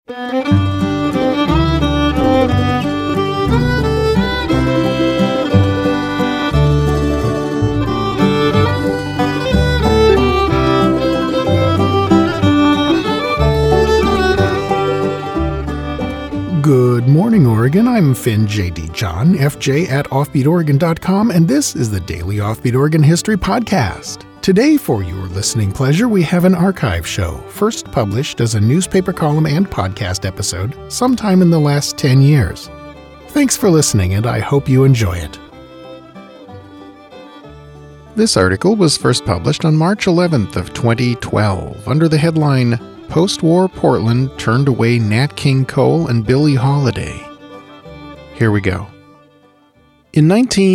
Good morning, Oregon. I'm Finn J.D. John, FJ at OffbeatOregon.com, and this is the Daily Offbeat Oregon History Podcast. Today, for your listening pleasure, we have an archive show, first published as a newspaper column and podcast episode sometime in the last 10 years. Thanks for listening, and I hope you enjoy it. This article was first published on March 11th of 2012 under the headline, Post-War Portland Turned Away Nat King Cole and Billie Holiday. Here we go. In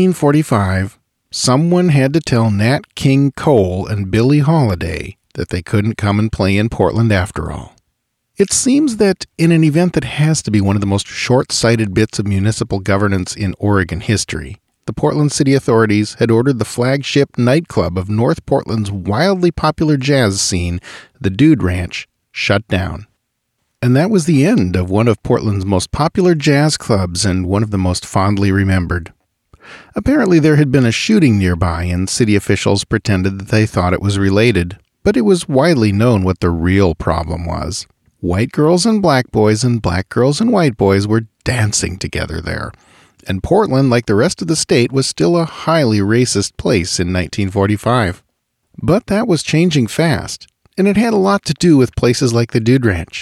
1945, someone had to tell Nat King Cole and Billie Holiday that they couldn't come and play in Portland after all. It seems that in an event that has to be one of the most short-sighted bits of municipal governance in Oregon history, the Portland city authorities had ordered the flagship nightclub of North Portland's wildly popular jazz scene, the Dude Ranch, shut down. And that was the end of one of Portland's most popular jazz clubs and one of the most fondly remembered. Apparently there had been a shooting nearby and city officials pretended that they thought it was related, but it was widely known what the real problem was. White girls and black boys and black girls and white boys were dancing together there. And Portland, like the rest of the state, was still a highly racist place in 1945. But that was changing fast. And it had a lot to do with places like the Dude Ranch.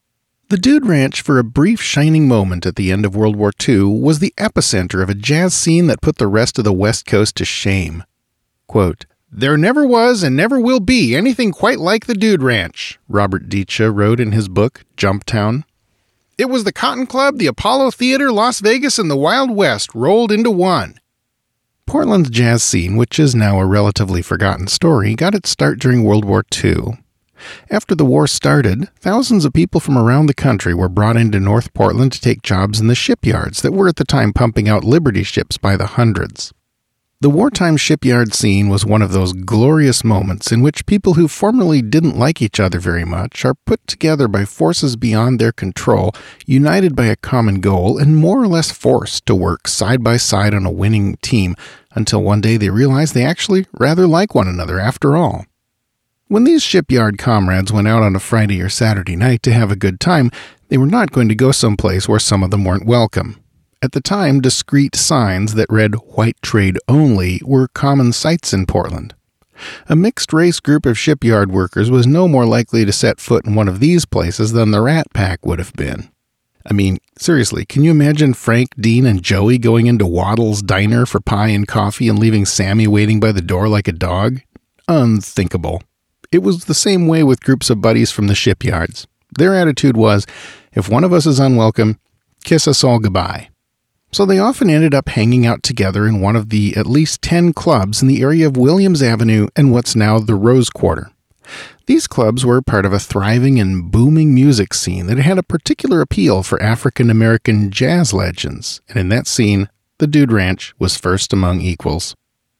The Dude Ranch, for a brief shining moment at the end of World War II, was the epicenter of a jazz scene that put the rest of the West Coast to shame. Quote, "There never was and never will be anything quite like the Dude Ranch," Robert Dietschke wrote in his book, Jumptown. "It was the Cotton Club, the Apollo Theater, Las Vegas, and the Wild West rolled into one." Portland's jazz scene, which is now a relatively forgotten story, got its start during World War II. After the war started, thousands of people from around the country were brought into North Portland to take jobs in the shipyards that were at the time pumping out Liberty ships by the hundreds. The wartime shipyard scene was one of those glorious moments in which people who formerly didn't like each other very much are put together by forces beyond their control, united by a common goal, and more or less forced to work side by side on a winning team until one day they realize they actually rather like one another after all. When these shipyard comrades went out on a Friday or Saturday night to have a good time, they were not going to go someplace where some of them weren't welcome. At the time, discreet signs that read "White Trade Only" were common sights in Portland. A mixed-race group of shipyard workers was no more likely to set foot in one of these places than the Rat Pack would have been. I mean, seriously, can you imagine Frank, Dean, and Joey going into Waddle's Diner for pie and coffee and leaving Sammy waiting by the door like a dog? Unthinkable. It was the same way with groups of buddies from the shipyards. Their attitude was, if one of us is unwelcome, kiss us all goodbye. So they often ended up hanging out together in one of the at least 10 clubs in the area of Williams Avenue and what's now the Rose Quarter. These clubs were part of a thriving and booming music scene that had a particular appeal for African-American jazz legends, and in that scene, the Dude Ranch was first among equals.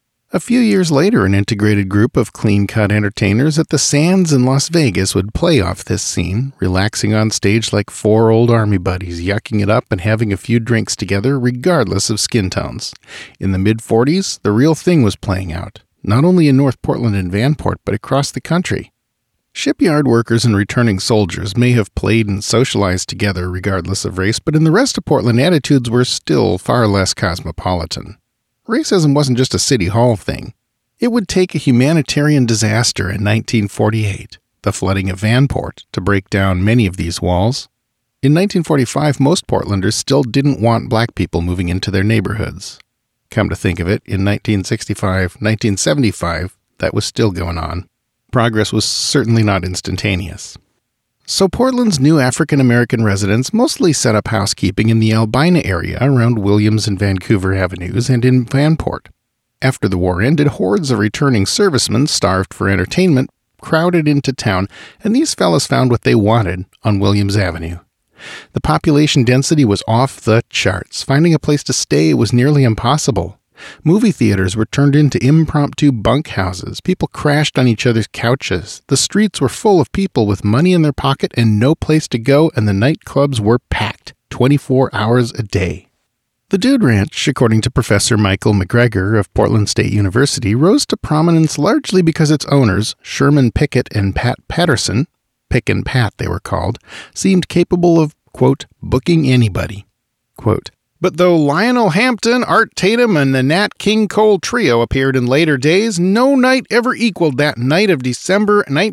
A few years later, an integrated group of clean-cut entertainers at the Sands in Las Vegas would play off this scene, relaxing on stage like four old army buddies, yucking it up and having a few drinks together regardless of skin tones. In the mid-40s, the real thing was playing out, not only in North Portland and Vanport, but across the country. Shipyard workers and returning soldiers may have played and socialized together regardless of race, but in the rest of Portland, attitudes were still far less cosmopolitan. Racism wasn't just a city hall thing. It would take a humanitarian disaster in 1948, the flooding of Vanport, to break down many of these walls. In 1945, most Portlanders still didn't want black people moving into their neighborhoods. Come to think of it, in 1965, 1975, that was still going on. Progress was certainly not instantaneous. So Portland's new African-American residents mostly set up housekeeping in the Albina area around Williams and Vancouver Avenues and in Vanport. After the war ended, hordes of returning servicemen, starved for entertainment, crowded into town, and these fellas found what they wanted on Williams Avenue. The population density was off the charts. Finding a place to stay was nearly impossible. Movie theaters were turned into impromptu bunkhouses. People crashed on each other's couches. The streets were full of people with money in their pocket and no place to go, and the nightclubs were packed 24 hours a day. The Dude Ranch, according to Professor Michael McGregor of Portland State University, rose to prominence largely because its owners, Sherman Pickett and Pat Patterson, Pick and Pat they were called, seemed capable of, quote, booking anybody, quote. But though Lionel Hampton, Art Tatum, and the Nat King Cole trio appeared in later days, no night ever equaled that night of December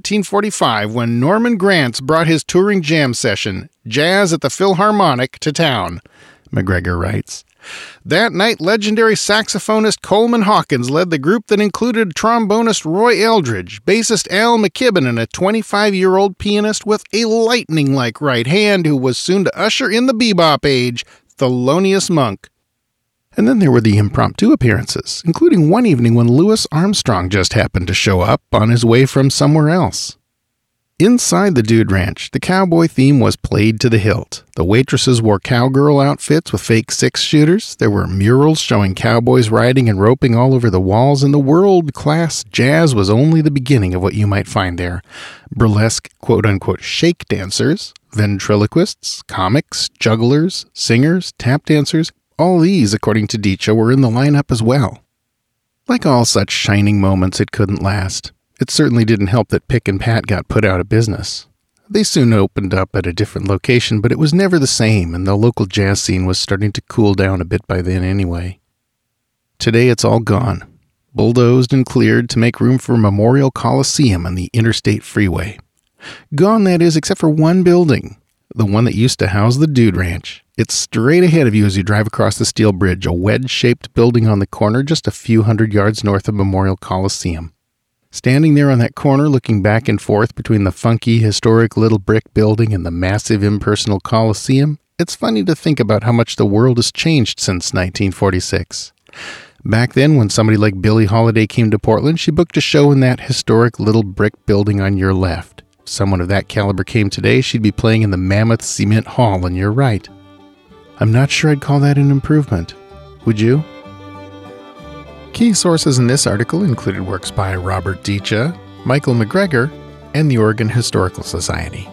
1945 when Norman Granz brought his touring jam session, Jazz at the Philharmonic, to town, McGregor writes. That night, legendary saxophonist Coleman Hawkins led the group that included trombonist Roy Eldridge, bassist Al McKibben, and a 25-year-old pianist with a lightning-like right hand who was soon to usher in the bebop age, Thelonious Monk. And then there were the impromptu appearances, including one evening when Louis Armstrong just happened to show up on his way from somewhere else. Inside the Dude Ranch, the cowboy theme was played to the hilt. The waitresses wore cowgirl outfits with fake six-shooters. There were murals showing cowboys riding and roping all over the walls, and the world-class jazz was only the beginning of what you might find there. Burlesque, quote-unquote, shake dancers, ventriloquists, comics, jugglers, singers, tap dancers, all these, according to Dicha, were in the lineup as well. Like all such shining moments, it couldn't last. It certainly didn't help that Pick and Pat got put out of business. They soon opened up at a different location, but it was never the same, and the local jazz scene was starting to cool down a bit by then anyway. Today it's all gone, bulldozed and cleared to make room for Memorial Coliseum on the Interstate Freeway. Gone, that is, except for one building, the one that used to house the Dude Ranch. It's straight ahead of you as you drive across the steel bridge, a wedge-shaped building on the corner just a few hundred yards north of Memorial Coliseum. Standing there on that corner, looking back and forth between the funky, historic little brick building and the massive, impersonal Coliseum, it's funny to think about how much the world has changed since 1946. Back then, when somebody like Billie Holiday came to Portland, she booked a show in that historic little brick building on your left. If someone of that caliber came today, she'd be playing in the Mammoth Cement Hall on your right. I'm not sure I'd call that an improvement. Would you? Key sources in this article included works by Robert Dicha, Michael McGregor, and the Oregon Historical Society.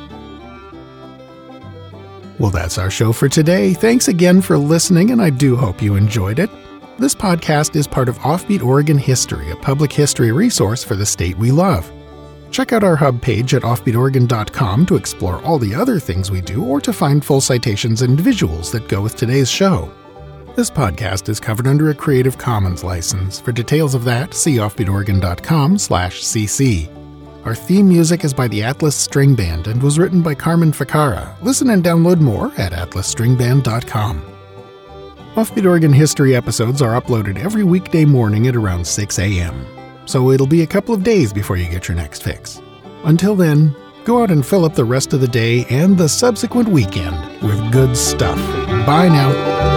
Well, that's our show for today. Thanks again for listening, and I do hope you enjoyed it. This podcast is part of Offbeat Oregon History, a public history resource for the state we love. Check out our hub page at offbeatoregon.com to explore all the other things we do or to find full citations and visuals that go with today's show. This podcast is covered under a Creative Commons license. For details of that, see offbeatoregon.com/cc. Our theme music is by the Atlas String Band and was written by Carmen Ficarra. Listen and download more at atlasstringband.com. Offbeat Oregon History episodes are uploaded every weekday morning at around 6 a.m. So it'll be a couple of days before you get your next fix. Until then, go out and fill up the rest of the day and the subsequent weekend with good stuff. Bye now.